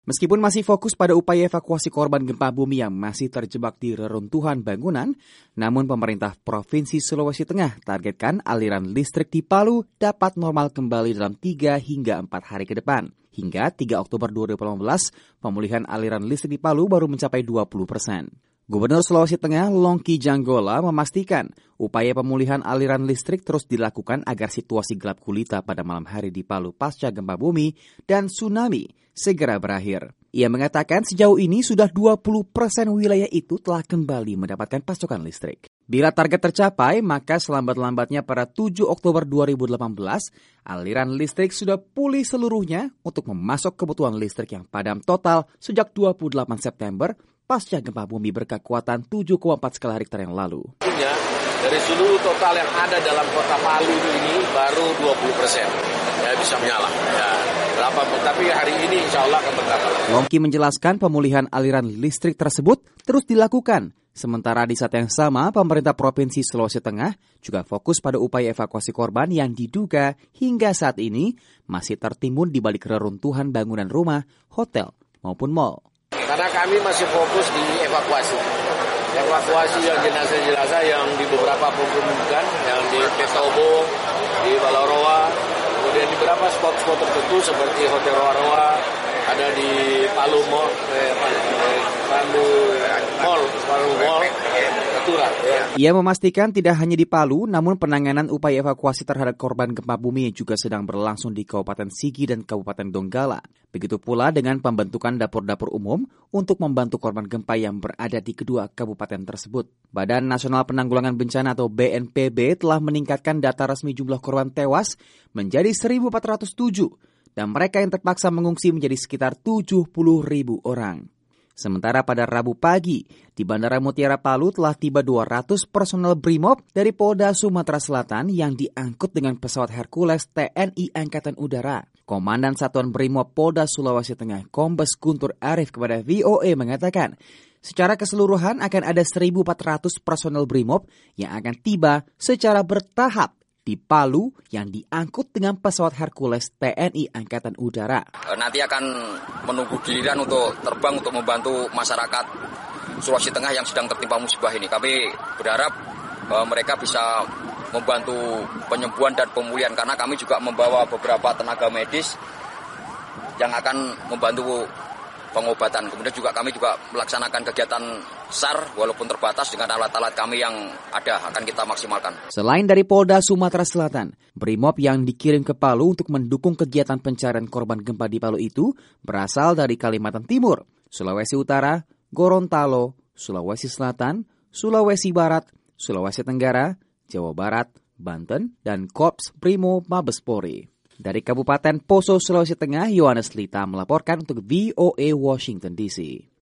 Meskipun masih fokus pada upaya evakuasi korban gempa bumi yang masih terjebak di reruntuhan bangunan, namun pemerintah Provinsi Sulawesi Tengah targetkan aliran listrik di Palu dapat normal kembali dalam 3 hingga 4 hari ke depan. Hingga 3 Oktober 2018, pemulihan aliran listrik di Palu baru mencapai 20%. Gubernur Sulawesi Tengah Longki Janggola memastikan upaya pemulihan aliran listrik terus dilakukan agar situasi gelap gulita pada malam hari di Palu pasca gempa bumi dan tsunami segera berakhir. Ia mengatakan sejauh ini sudah 20% wilayah itu telah kembali mendapatkan pasokan listrik. Bila target tercapai, maka selambat-lambatnya pada 7 Oktober 2018, aliran listrik sudah pulih seluruhnya untuk memasok kebutuhan listrik yang padam total sejak 28 September pasca gempa bumi berkekuatan 7,4 skala Richter yang lalu. Dari seluruh total yang ada dalam kota Palu ini baru 20% ya bisa menyala. Ya, tapi hari ini insya Allah akan bertambah. Longki menjelaskan pemulihan aliran listrik tersebut terus dilakukan. Sementara di saat yang sama, pemerintah Provinsi Sulawesi Tengah juga fokus pada upaya evakuasi korban yang diduga hingga saat ini masih tertimbun di balik reruntuhan bangunan rumah, hotel maupun mal. Karena kami masih fokus di evakuasi yang jenazah-jenazah yang di beberapa pegunungan, yang di Petobo, di Baloroa, kemudian di beberapa spot-spot tertentu seperti Hotel Roa-Roa, ada di Palu Mall, Natura. Ia memastikan tidak hanya di Palu, namun penanganan upaya evakuasi terhadap korban gempa bumi juga sedang berlangsung di Kabupaten Sigi dan Kabupaten Donggala. Begitu pula dengan pembentukan dapur-dapur umum untuk membantu korban gempa yang berada di kedua kabupaten tersebut. Badan Nasional Penanggulangan Bencana atau BNPB telah meningkatkan data resmi jumlah korban tewas menjadi 1.407 dan mereka yang terpaksa mengungsi menjadi sekitar 70.000 orang. Sementara pada Rabu pagi, di Bandara Mutiara Palu telah tiba 200 personel BRIMOB dari Polda Sumatera Selatan yang diangkut dengan pesawat Hercules TNI Angkatan Udara. Komandan Satuan BRIMOB Polda Sulawesi Tengah, Kombes Guntur Arif kepada VOA mengatakan, secara keseluruhan akan ada 1.400 personel BRIMOB yang akan tiba secara bertahap di Palu yang diangkut dengan pesawat Hercules TNI Angkatan Udara. Nanti akan menunggu giliran untuk terbang untuk membantu masyarakat Sulawesi Tengah yang sedang tertimpa musibah ini. Kami berharap bahwa mereka bisa membantu penyembuhan dan pemulihan karena kami juga membawa beberapa tenaga medis yang akan membantu pengobatan. Kemudian juga kami juga melaksanakan kegiatan SAR walaupun terbatas dengan alat-alat kami yang ada akan kita maksimalkan. Selain dari Polda Sumatera Selatan, BRIMOB yang dikirim ke Palu untuk mendukung kegiatan pencarian korban gempa di Palu itu berasal dari Kalimantan Timur, Sulawesi Utara, Gorontalo, Sulawesi Selatan, Sulawesi Barat, Sulawesi Tenggara, Jawa Barat, Banten, dan Korps Brimo Mabes Polri. Dari Kabupaten Poso, Sulawesi Tengah, Yohanes Lita melaporkan untuk VOA Washington DC.